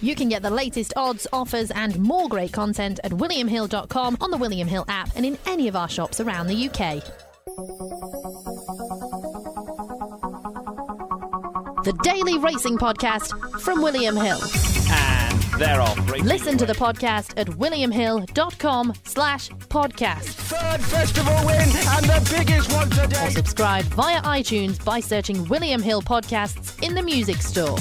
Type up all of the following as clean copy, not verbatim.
You can get the latest odds, offers and more great content at williamhill.com, on the William Hill app and in any of our shops around the UK. The Daily Racing Podcast from William Hill. And they're off. Listen to the podcast at williamhill.com/podcast. Third festival win and the biggest one today. Or subscribe via iTunes by searching William Hill Podcasts in the music store.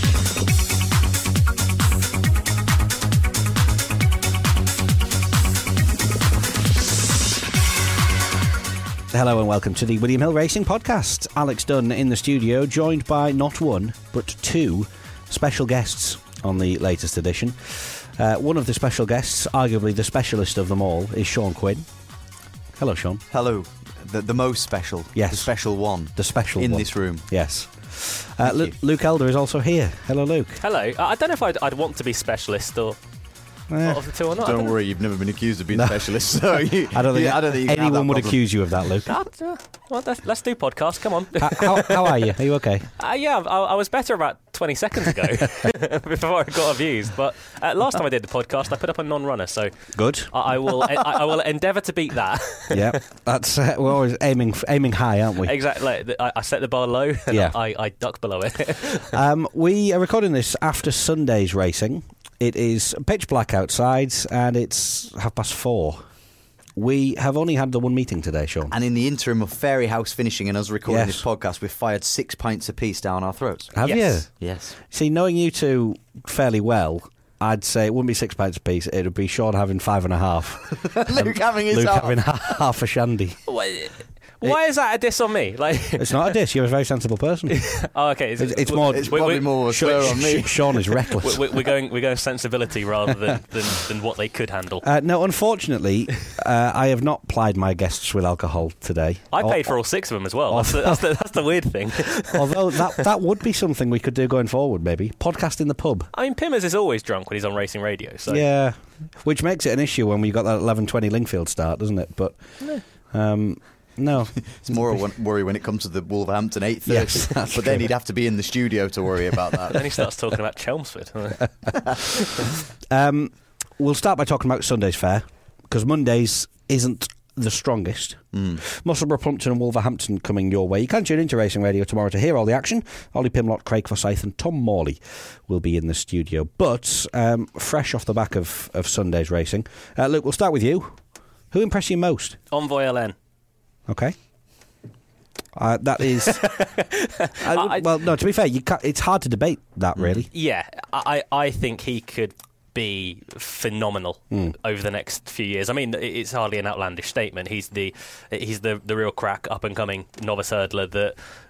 Hello and welcome to the William Hill Racing Podcast. Alex Dunn in the studio, joined by not one, but two special guests on the latest edition. One of the special guests, arguably the specialist of them all, is Sean Quinn. Hello, Sean. Hello. The most special. Yes. The special one. The special in one. this room. Yes. Luke Elder is also here. Hello, Luke. Hello. I don't know if I'd want to be specialist or of the two or not. Don't worry, you've never been accused of being a specialist, so I don't think anyone would accuse you of that, Luke. Well, let's do podcast. Come on. How are you? Are you okay? Yeah, I was better about 20 seconds ago before I got abused. But last time I did the podcast, I put up a non-runner, so good. I will endeavour to beat that. Yeah, that's we're always aiming high, aren't we? Exactly. I set the bar low, and yeah. I duck below it. We are recording this after Sunday's racing. It is pitch black outside, and it's 4:30. We have only had the one meeting today, Sean. And in the interim of Fairy House finishing and us recording this podcast, we've fired 6 pints apiece down our throats. Have you? Yes. See, knowing you two fairly well, I'd say it wouldn't be 6 pints apiece. It would be Sean having 5.5. Luke having his Luke half. having half a shandy. Why is that a diss on me? It's not a diss. You're a very sensible person. Oh, okay. It's probably more a slur on me. Sean is reckless. We're going sensibility rather than what they could handle. No, unfortunately, I have not plied my guests with alcohol today. I paid for all 6 of them as well. That's the weird thing. Although that would be something we could do going forward, maybe. Podcast in the pub. I mean, Pimmers is always drunk when he's on racing radio. So. Yeah, which makes it an issue when we got that 11:20 Lingfield start, doesn't it? But... No. It's more a worry when it comes to the Wolverhampton 8:30. Yes, but then he'd have to be in the studio to worry about that. Then he starts talking about Chelmsford. We'll start by talking about Sunday's fair, because Monday's isn't the strongest. Musselburgh, Plumpton and Wolverhampton coming your way. You can tune into Racing Radio tomorrow to hear all the action. Ollie Pimlott, Craig Forsyth and Tom Morley will be in the studio. But fresh off the back of Sunday's racing, Luke, we'll start with you. Who impressed you most? Envoy LN. Okay. That is... well, no, to be fair, it's hard to debate that, really. Yeah, I think he could be phenomenal over the next few years. I mean, it's hardly an outlandish statement. He's the real crack, up-and-coming novice hurdler that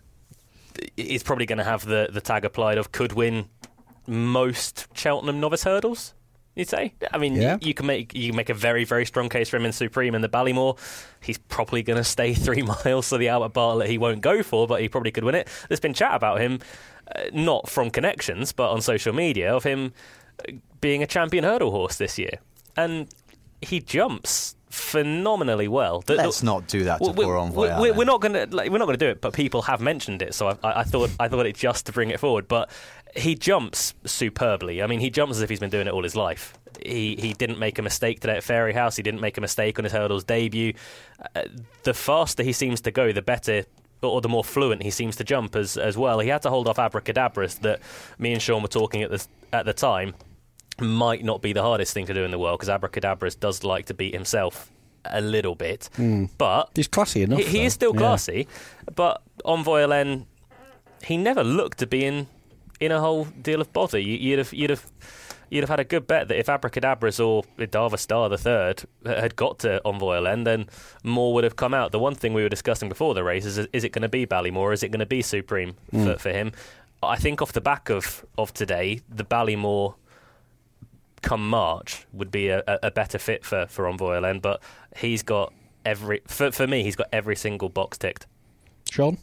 is probably going to have the tag applied of could win most Cheltenham novice hurdles. You'd say. I mean, yeah. you can make a very, very strong case for him in Supreme and the Ballymore. He's probably going to stay 3 miles, so the Albert Bartlett he won't go for, but he probably could win it. There's been chat about him, not from connections, but on social media, of him being a champion hurdle horse this year, and he jumps phenomenally well. Let's not do that to poor Envoy. We're not going to do it, but people have mentioned it, so I thought it just to bring it forward, but. He jumps superbly. I mean, he jumps as if he's been doing it all his life. He didn't make a mistake today at Fairy House. He didn't make a mistake on his hurdles debut. The faster he seems to go, the better, or the more fluent he seems to jump as well. He had to hold off Abracadabras that me and Sean were talking at the time might not be the hardest thing to do in the world, because Abracadabras does like to beat himself a little bit. But he's classy enough. He is still classy, but Envoy LN, he never looked to be in a whole deal of bother. You'd have had a good bet that if Abracadabras or Idava Star the third had got to Envoy LN, then more would have come out. The one thing we were discussing before the race is it going to be Ballymore? Is it going to be Supreme for him? I think off the back of today, the Ballymore come March would be a better fit for Envoy LN, but he's got for me, he's got every single box ticked. Sean?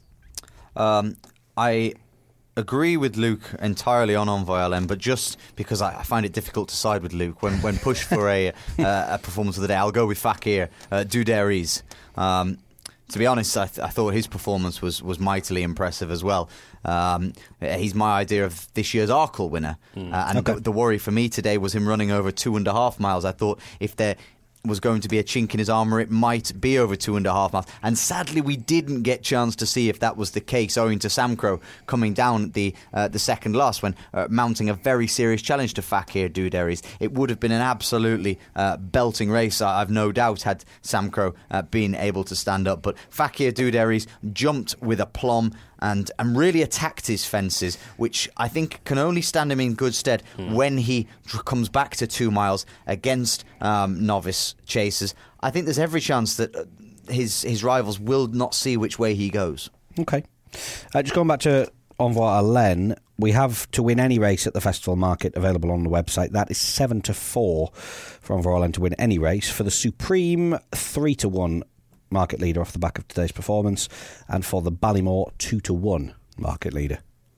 I agree with Luke entirely on Envoy LN, but just because I find it difficult to side with Luke when pushed for a performance of the day, I'll go with Fakir Duderis. to be honest, I thought his performance was mightily impressive as well. He's my idea of this year's Arkle winner. And the worry for me today was him running over 2.5 miles. I thought if there was going to be a chink in his armour, it might be over 2.5 miles. And sadly, we didn't get chance to see if that was the case, owing to Samcro coming down the second last when mounting a very serious challenge to Fakir Duderis. It would have been an absolutely belting race, I've no doubt, had Samcro been able to stand up. But Fakir Duderis jumped with aplomb and really attacked his fences, which I think can only stand him in good stead when he comes back to 2 miles against novice chasers. I think there's every chance that his rivals will not see which way he goes. Okay. Just going back to Envoy Allen, we have to win any race at the festival market available on the website. That is 7-4 for Envoy Allen to win any race. For the Supreme, 3-1 market leader off the back of today's performance, and for the Ballymore 2-1 market leader.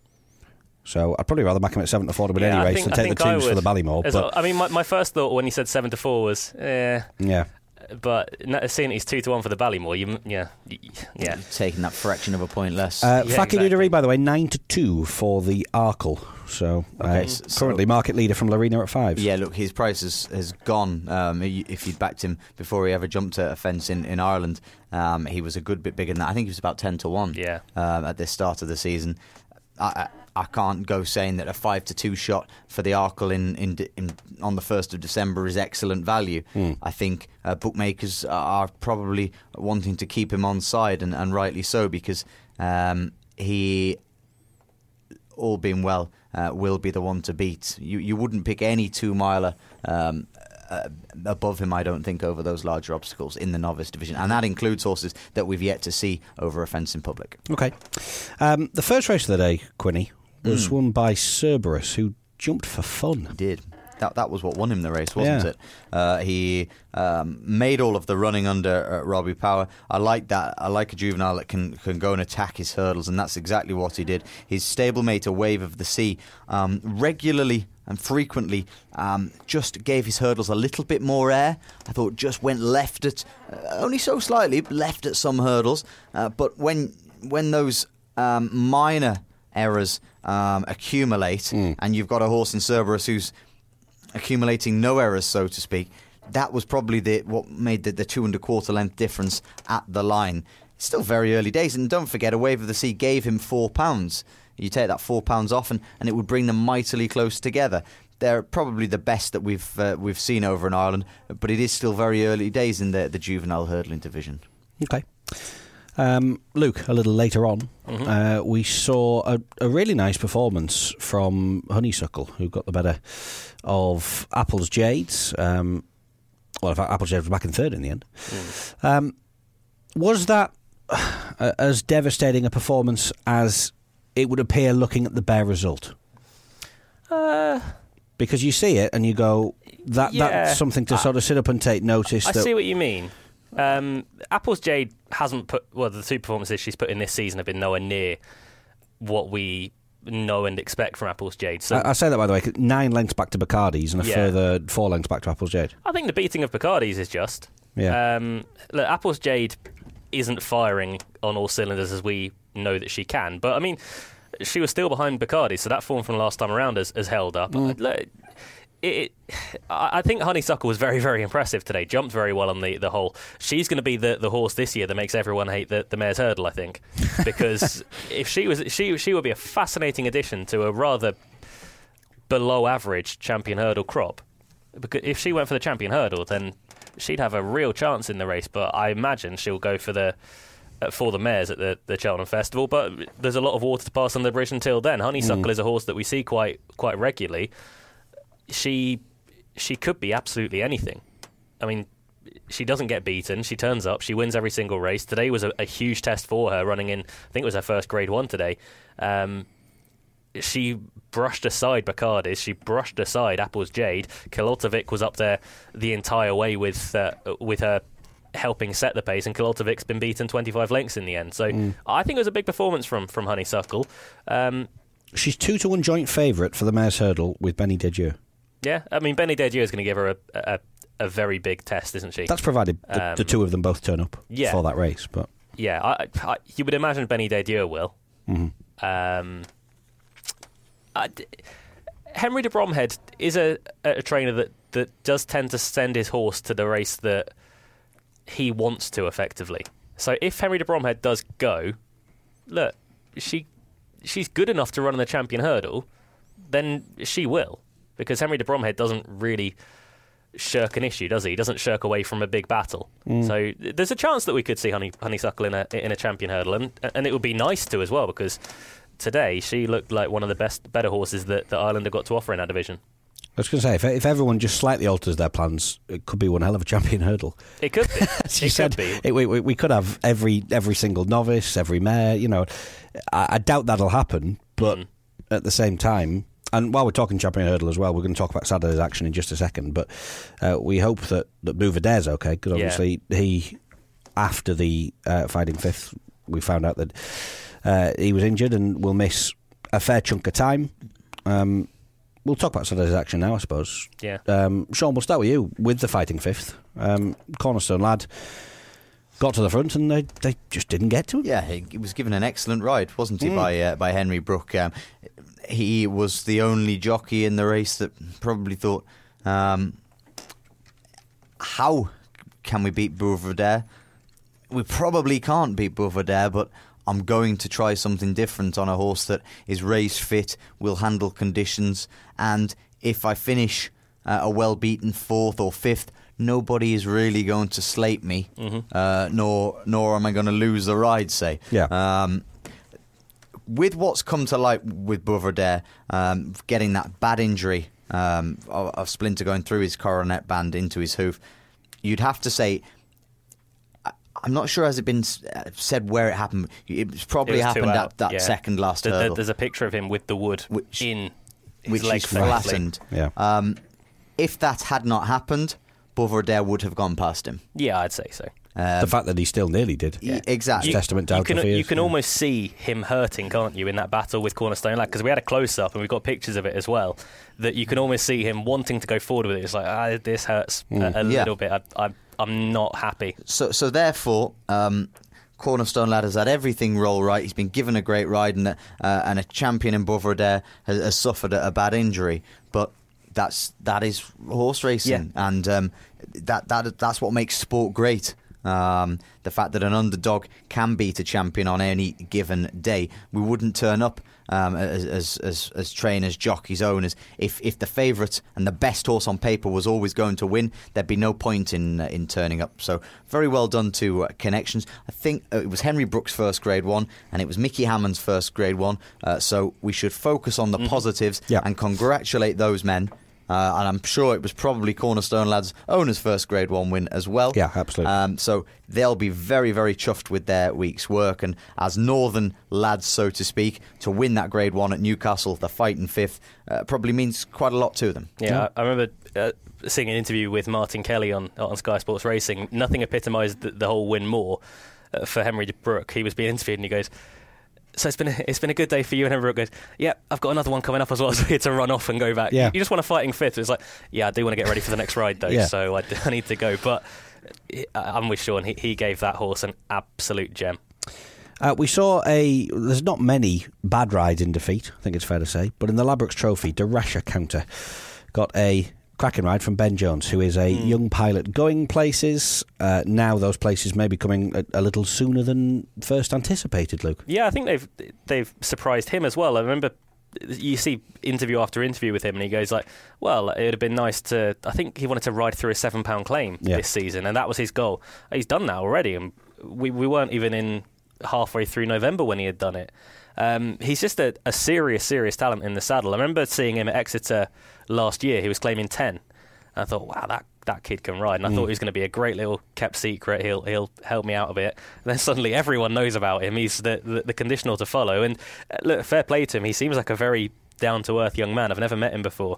So I'd probably rather back him at 7-4 to win any race than take the twos for the Ballymore. But I mean, my first thought when he said 7-4 was, yeah. But seeing he's 2-1 for the Ballymore, yeah. You're taking that fraction of a point less. Fakir Duderis, by the way, 9-2 for the Arkle. So currently market leader from Larena at 5. Yeah, look, his price has gone. If you'd backed him before he ever jumped a fence in Ireland, he was a good bit bigger than that. I think he was about 10-1 at the start of the season. I can't go saying that a 5-2 shot for the Arkle on the 1st of December is excellent value. I think bookmakers are probably wanting to keep him on side, and rightly so, because he, all being well, will be the one to beat. You wouldn't pick any 2-miler above him, I don't think, over those larger obstacles in the novice division, and that includes horses that we've yet to see over a fence in public. Okay. The first race of the day, Quinny, was won by Cerberus, who jumped for fun. He did. That was what won him the race, wasn't it? He made all of the running under Robbie Power. I like that. I like a juvenile that can go and attack his hurdles, and that's exactly what he did. His stablemate, A Wave of the Sea, regularly and frequently just gave his hurdles a little bit more air. I thought just went left at, only so slightly, left at some hurdles. But when those minor errors accumulate, and you've got a horse in Cerberus who's accumulating no errors, so to speak, that was probably what made the 2.25 length difference at the line. It's still very early days, and don't forget, A Wave of the Sea gave him £4. You take that £4 off, and it would bring them mightily close together. They're probably the best that we've seen over in Ireland, but it is still very early days in the juvenile hurdling division. Okay. Luke, a little later on, we saw a really nice performance from Honeysuckle, who got the better of Apple's Jades. Well, in fact, Apple's Jades was back in third in the end. Was that as devastating a performance as it would appear looking at the bare result? Because you see it and you go, that's something to sort of sit up and take notice. I see what you mean. Apple's Jade hasn't the two performances she's put in this season have been nowhere near what we know and expect from Apple's Jade. So I say that, by the way, 9 lengths back to Bacardi's and a further 4 lengths back to Apple's Jade. I think the beating of Bacardi's is just. Yeah. Look, Apple's Jade isn't firing on all cylinders as we know that she can, but I mean, she was still behind Bacardi, so that form from last time around has held up. I think Honeysuckle was very, very impressive today. Jumped very well on the whole. She's going to be the horse this year that makes everyone hate the mare's hurdle, I think, because if she would be a fascinating addition to a rather below average champion hurdle crop. Because if she went for the champion hurdle, then she'd have a real chance in the race. But I imagine she'll go for the mares at the Cheltenham Festival. But there's a lot of water to pass on the bridge until then. Honeysuckle is a horse that we see quite regularly. She could be absolutely anything. I mean, she doesn't get beaten. She turns up. She wins every single race. Today was a huge test for her, running in, I think it was her first Grade 1 today. She brushed aside Bacardi's. She brushed aside Apple's Jade. Kiloltovic was up there the entire way with her helping set the pace, and Kiloltovic's been beaten 25 lengths in the end. So I think it was a big performance from Honeysuckle. She's 2-1 joint favourite for the mare's hurdle with Benny Dedieu. Yeah, I mean, Benny Dedieu is going to give her a very big test, isn't she? That's provided the two of them both turn up for that race. But Yeah, you would imagine Benny Dedieu will. Mm-hmm. Henry de Bromhead is a trainer that does tend to send his horse to the race that he wants to, effectively. So if Henry de Bromhead does go, look, she's good enough to run in the Champion Hurdle, then she will. Because Henry de Bromhead doesn't really shirk an issue, does he? He doesn't shirk away from a big battle. So there's a chance that we could see Honeysuckle in a Champion Hurdle, and it would be nice to as well, because today she looked like one of the better horses that Ireland have got to offer in that division. I was going to say, if everyone just slightly alters their plans, it could be one hell of a Champion Hurdle. It could be. Could be. We could have every single novice, every mare. I doubt that'll happen, but at the same time, and while we're talking Champion Hurdle as well, we're going to talk about Saturday's action in just a second. But we hope that Bouverdare's okay, because obviously he, after the Fighting Fifth, we found out that he was injured and will miss a fair chunk of time. We'll talk about Saturday's action now, I suppose. Yeah. Sean, we'll start with you with the Fighting Fifth. Cornerstone Lad got to the front and they just didn't get to him. Yeah, he was given an excellent ride, wasn't he, by Henry Brook. He was the only jockey in the race that probably thought, how can we beat Bouverdare? We probably can't beat Bouverdare, but I'm going to try something different on a horse that is race fit, will handle conditions, and if I finish a well-beaten 4th or 5th, nobody is really going to slate me, nor am I going to lose the ride, say. Yeah. With what's come to light with Bouverdare, getting that bad injury of splinter going through his coronet band into his hoof, you'd have to say, I'm not sure has it been said where it happened. It's probably happened at that second last hurdle. There's a picture of him with the wood in his which is flattened. Yeah. If that had not happened, Bouverdare would have gone past him. Yeah, I'd say so. The fact that he still nearly did. Exactly. Testament to you can almost see him hurting, can't you, in that battle with Cornerstone Lad? Because we had a close-up and we've got pictures of it as well, that you can almost see him wanting to go forward with it. It's like, this hurts a little bit. I'm not happy. So therefore, Cornerstone Lad has had everything roll right. He's been given a great ride, and a champion in Bouverdare has suffered a bad injury. But that is horse racing, and that's what makes sport great. The fact that an underdog can beat a champion on any given day. We wouldn't turn up as trainers, jockeys, owners if the favourite and the best horse on paper was always going to win. There'd be no point in turning up. So very well done to Connections. I think it was Henry Brook's first Grade 1 and it was Mickey Hammond's first Grade 1. So we should focus on the positives and congratulate those men. And I'm sure it was probably Cornerstone Lads' owner's first Grade 1 win as well. Yeah, absolutely. So they'll be very, very chuffed with their week's work. And as Northern lads, so to speak, to win that Grade 1 at Newcastle, the Fighting Fifth, probably means quite a lot to them. Yeah, I remember seeing an interview with Martin Kelly on Sky Sports Racing. Nothing epitomised the whole win more for Henry Brook. He was being interviewed and he goes, so it's been a good day for you, and Henry Brook goes, yeah, I've got another one coming up as well, so to run off and go back. Yeah. You just want a Fighting Fifth. It's like, yeah, I do want to get ready for the next ride though, so I need to go. But I'm with Sean. He gave that horse an absolute gem. We saw there's not many bad rides in defeat, I think it's fair to say, but in the Ladbrokes Trophy, De Rasher Counter got a cracking ride from Ben Jones, who is a young pilot going places. Now those places may be coming a little sooner than first anticipated, Luke. Yeah, I think they've surprised him as well. I remember you see interview after interview with him and he goes like, well, it would have been nice to, I think he wanted to ride through a £7 claim this season, and that was his goal. He's done that already, and we weren't even in halfway through November when he had done it. He's just a serious talent in the saddle. I remember seeing him at Exeter last year. He was claiming 10. And I thought, wow, that kid can ride. And I thought he was going to be a great little kept secret. He'll help me out a bit. And then suddenly everyone knows about him. He's the conditional to follow. And look, fair play to him. He seems like a very down-to-earth young man. I've never met him before.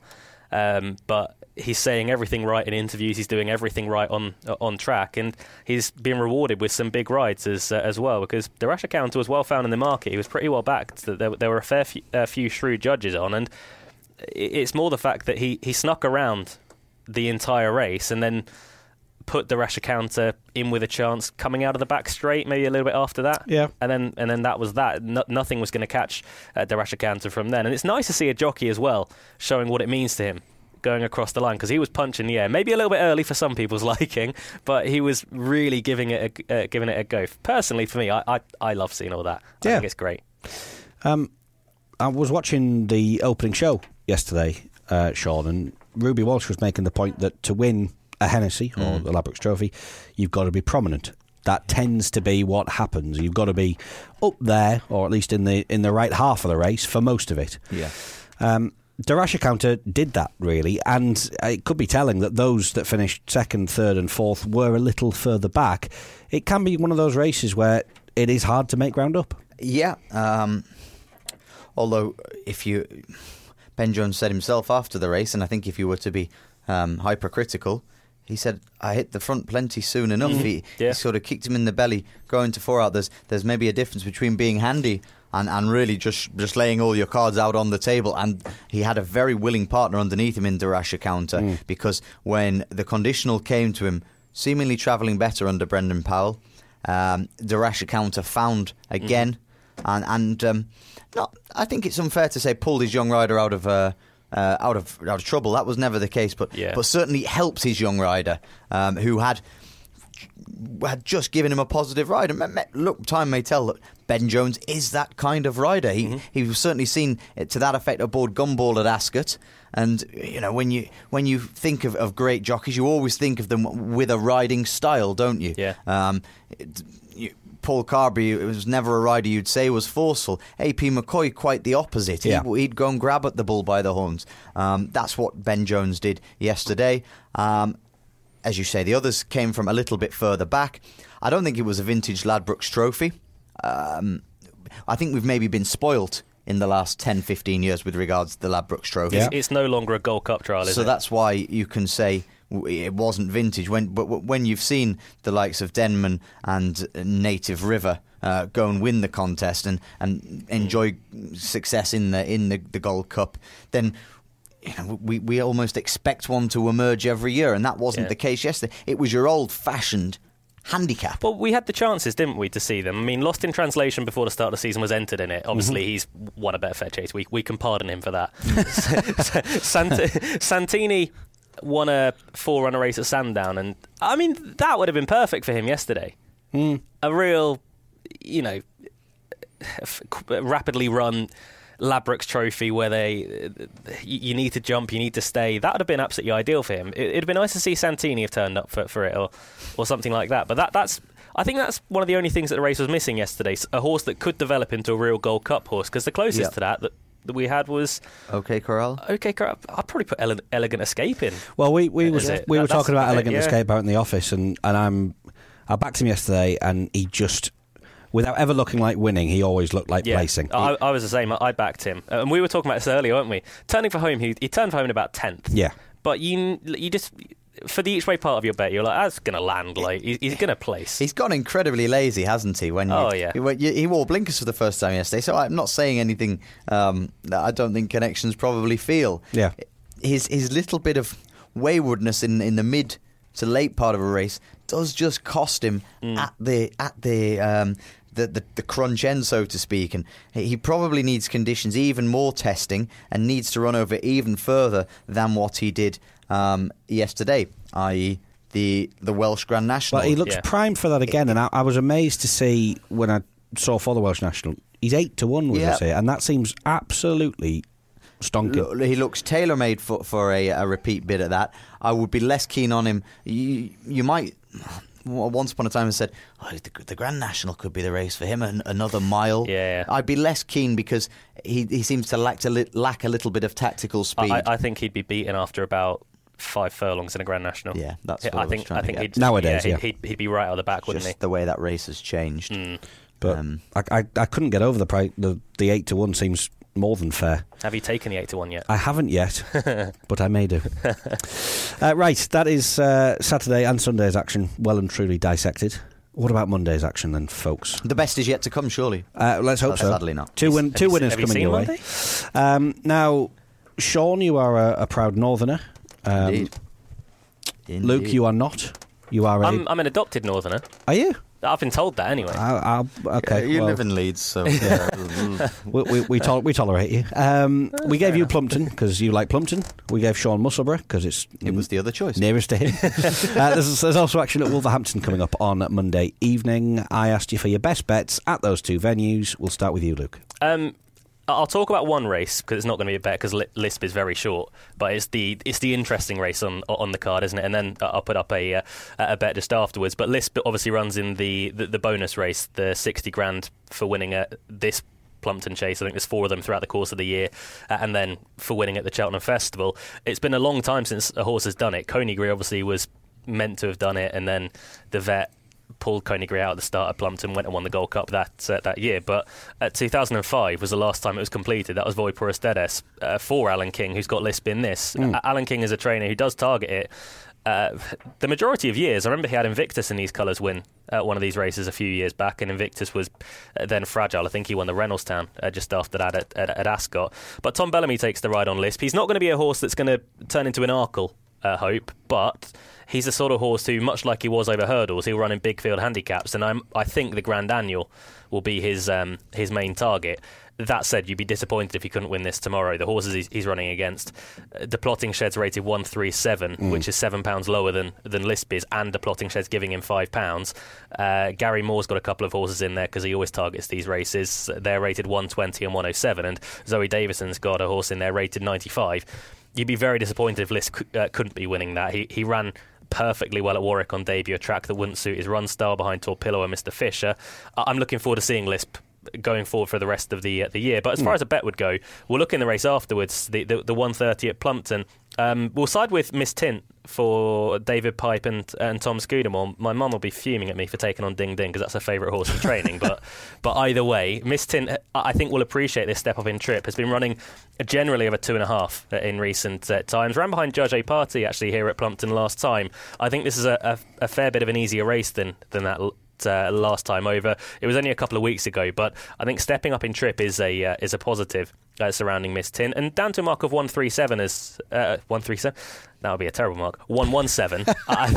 But he's saying everything right in interviews. He's doing everything right on track, and he's been rewarded with some big rides as well. Because the Rasher Counter was well found in the market. He was pretty well backed. There were a fair few shrewd judges on, and it's more the fact that he snuck around the entire race and then put Darashikanta in with a chance coming out of the back straight, maybe a little bit after that. Yeah. And then that was that. Nothing was going to catch Darashikanta from then. And it's nice to see a jockey as well showing what it means to him going across the line, because he was punching the air, maybe a little bit early for some people's liking, but he was really giving it a go. Personally, for me, I love seeing all that. I think it's great. I was watching the opening show yesterday, Sean, and Ruby Walsh was making the point that to win a Hennessy or the Ladbrokes Trophy, you've got to be prominent. That tends to be what happens. You've got to be up there, or at least in the right half of the race for most of it. Yeah. Darashikanta did that, really, and it could be telling that those that finished second, third and fourth were a little further back. It can be one of those races where it is hard to make ground up. Yeah. Although, Ben Jones said himself after the race, and I think if you were to be hypercritical, he said, I hit the front plenty soon enough. He sort of kicked him in the belly going to 4 out. There's maybe a difference between being handy and really just laying all your cards out on the table. And he had a very willing partner underneath him in Darashikanta, because when the conditional came to him, seemingly travelling better under Brendan Powell, Darashikanta found again, and I think it's unfair to say pulled his young rider out of trouble. That was never the case, but certainly helped his young rider, who had just given him a positive ride. And look, time may tell that Ben Jones is that kind of rider. He was certainly seen to that effect aboard Gumball at Ascot. And when you think of great jockeys, you always think of them with a riding style, don't you? Yeah. Paul Carberry, it was never a rider you'd say was forceful. AP McCoy, quite the opposite. He'd go and grab at the bull by the horns. That's what Ben Jones did yesterday. As you say, the others came from a little bit further back. I don't think it was a vintage Ladbrokes Trophy. I think we've maybe been spoilt in the last 10, 15 years with regards to the Ladbrokes Trophy. Yeah. It's no longer a Gold Cup trial, is it? So that's why you can say it wasn't vintage. But when you've seen the likes of Denman and Native River go and win the contest and enjoy success in the Gold Cup, then we almost expect one to emerge every year, and that wasn't the case yesterday. It was your old-fashioned handicap. Well, we had the chances, didn't we, to see them? I mean, Lost in Translation before the start of the season was entered in it. Obviously, he's won a Betfair Chase. We can pardon him for that. Santini won a 4-runner race at Sandown, and I mean, that would have been perfect for him yesterday. A real, rapidly run Ladbrokes Trophy where you need to jump, you need to stay. That would have been absolutely ideal for him. It'd have been nice to see Santini have turned up for it or something like that. But I think that's one of the only things that the race was missing yesterday. A horse that could develop into a real Gold Cup horse, because the closest to that we had was OK Corral. OK Corral. I'd probably put Elegant Escape in. Well, we were talking about Elegant Escape out in the office, and I backed him yesterday, and he just, without ever looking like winning, he always looked like placing. I was the same. I backed him. And we were talking about this earlier, weren't we? Turning for home, he turned for home in about 10th. Yeah. But you just, for the each way part of your bet, you're like, that's going to land. Like, he's going to place. He's gone incredibly lazy, hasn't he? He wore blinkers for the first time yesterday, so I'm not saying anything that I don't think Connections probably feel. Yeah. His little bit of waywardness in the mid to late part of a race does just cost him at the crunch end, so to speak, and he probably needs conditions, even more testing, and needs to run over even further than what he did yesterday, i.e. the Welsh Grand National. Well, he looks primed for that again, and I was amazed to see when I saw for the Welsh National, he's 8-1 with us here, and that seems absolutely stonking. He looks tailor-made for a repeat bid at that. I would be less keen on him. You might, once upon a time, have said, the Grand National could be the race for him, another mile. Yeah. I'd be less keen because he seems to lack a little bit of tactical speed. I think he'd be beaten after about 5 furlongs in a Grand National. Yeah, that's what I think he'd, nowadays. He'd be right out of the back, wouldn't he? Just the way that race has changed. But I couldn't get over the price. The 8-1 seems more than fair. Have you taken the 8-1 yet? I haven't yet, but I may do. Right, that is Saturday and Sunday's action, well and truly dissected. What about Monday's action then, folks? The best is yet to come, surely. Let's hope so. Sadly not. Two winners coming your way. Now, Sean, you are a proud Northerner. Indeed. Luke, you are not. You are I'm an adopted northerner. Are you? I've been told that anyway. Okay. You live in Leeds, so we tolerate you. We gave you Plumpton because you like Plumpton. We gave Sean Musselburgh because it was the other choice. Nearest to him. There's also action at Wolverhampton coming up on Monday evening. I asked you for your best bets at those two venues. We'll start with you, Luke. I'll talk about one race because it's not going to be a bet because Lisp is very short, but it's the interesting race on the card, isn't it? And then I'll put up a bet just afterwards. But Lisp obviously runs in the bonus race, the 60 grand for winning at this Plumpton Chase. I think there's 4 of them throughout the course of the year, and then for winning at the Cheltenham Festival. It's been a long time since a horse has done it. Coneygree obviously was meant to have done it, and then the vet pulled Coneygree out at the start of Plumpton, went and won the Gold Cup that year. But 2005 was the last time it was completed. That was Voi Por Ustedes for Alan King, who's got Lisp in this. Alan King is a trainer who does target it. The majority of years, I remember he had Invictus in these colours win one of these races a few years back, and Invictus was then fragile. I think he won the Reynoldstown just after that at Ascot. But Tom Bellamy takes the ride on Lisp. He's not going to be a horse that's going to turn into an Arkle, Hope, but he's the sort of horse who, much like he was over hurdles, he'll run in big field handicaps, and I think the Grand Annual will be his main target. That said, you'd be disappointed if he couldn't win this tomorrow. The horses he's running against, the Plotting Shed's rated 137, which is £7 lower than Lisp is, and the Plotting Shed's giving him £5. Gary Moore's got a couple of horses in there because he always targets these races. They're rated 120 and 107, and Zoe Davison's got a horse in there rated 95. You'd be very disappointed if Lisp couldn't be winning that. He ran perfectly well at Warwick on debut, a track that wouldn't suit his run style behind Torpillo and Mr. Fisher. I'm looking forward to seeing Lisp going forward for the rest of the year. But as far as a bet would go, we'll look in the race afterwards, the 130 at Plumpton. We'll side with Miss Tint for David Pipe and Tom Scudamore. My mum will be fuming at me for taking on Ding Ding because that's her favourite horse in training. But either way, Miss Tint, I think, will appreciate this step up in trip. Has been running generally over 2.5 in recent times. Ran behind Judge A Party actually here at Plumpton last time. I think this is a fair bit of an easier race than that last time over. It was only a couple of weeks ago, but I think stepping up in trip is a positive surrounding Miss Tint, and down to a mark of 137 is 137. That would be a terrible mark. 117.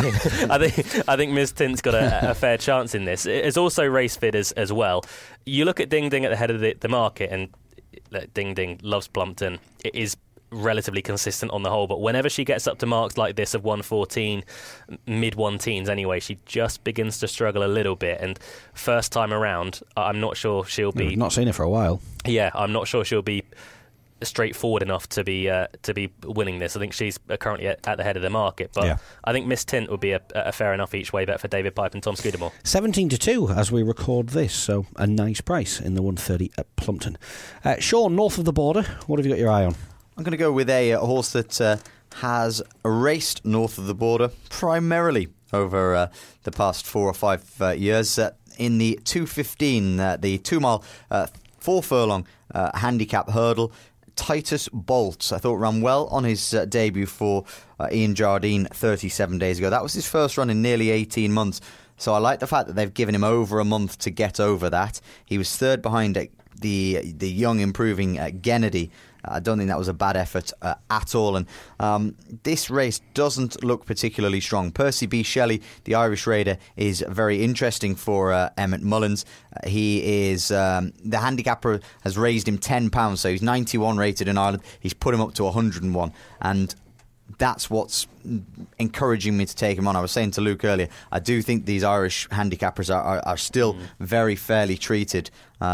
I think Miss Tint's got a fair chance in this. It's also race fit as well. You look at Ding Ding at the head of the market, and Ding Ding loves Plumpton. It is relatively consistent on the whole, but whenever she gets up to marks like this of 114, mid-1-teens anyway, she just begins to struggle a little bit, and first time around, I'm not sure she'll be... I've not seen her for a while. Yeah, I'm not sure she'll be straightforward enough to be winning this. I think she's currently at the head of the market, but I think Miss Tint would be a fair enough each way bet for David Pipe and Tom Scudamore. 17-2 as we record this, so a nice price in the 130 at Plumpton. Sean, north of the border, what have you got your eye on? I'm going to go with a horse that has raced north of the border primarily over the past 4 or 5 years. In the 2:15, the 2 mile, 4 furlong handicap hurdle, Titus Bolt, I thought, ran well on his debut for Ian Jardine 37 days ago. That was his first run in nearly 18 months. So I like the fact that they've given him over a month to get over that. He was third behind the young, improving Gennady. I don't think that was a bad effort at all. And this race doesn't look particularly strong. Percy B. Shelley, the Irish Raider, is very interesting for Emmett Mullins. He is the handicapper has raised him £10, so he's 91 rated in Ireland. He's put him up to 101, and that's what's encouraging me to take him on. I was saying to Luke earlier, I do think these Irish handicappers are still very fairly treated.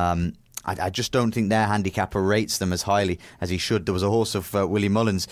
I just don't think their handicapper rates them as highly as he should. There was a horse of Willie Mullins,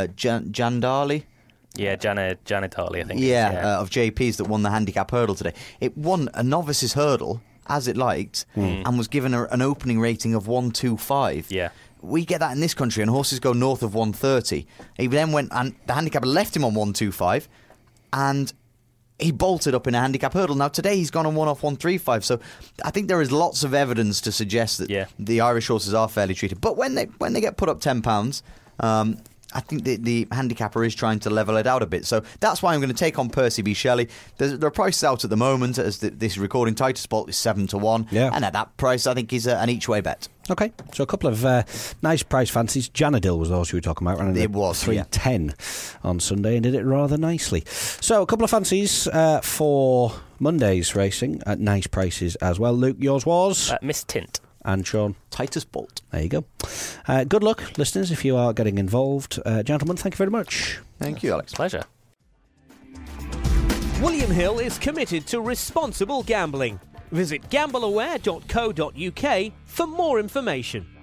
Jandali? Yeah, Janet Harley, I think. Of JP's that won the handicap hurdle today. It won a novice's hurdle, as it liked, and was given an opening rating of 125. Yeah. We get that in this country, and horses go north of 130. He then went, and the handicapper left him on 125, and he bolted up in a handicap hurdle. Now, today he's gone on one off 135, so I think there is lots of evidence to suggest that the Irish horses are fairly treated. But when they get put up £10, I think the handicapper is trying to level it out a bit. So that's why I'm going to take on Percy B. Shelley. There are prices out at the moment as this recording. Titus Bolt is 7-1. Yeah. And at that price, I think is an each-way bet. Okay, so a couple of nice price fancies. Janadil was those you were talking about. It was 310 on Sunday and did it rather nicely. So a couple of fancies for Monday's racing at nice prices as well. Luke, yours was? Miss Tint. And Sean? Titus Bolt. There you go. Good luck, listeners, if you are getting involved. Gentlemen, thank you very much. Thank you, Alex. Pleasure. William Hill is committed to responsible gambling. Visit gambleaware.co.uk for more information.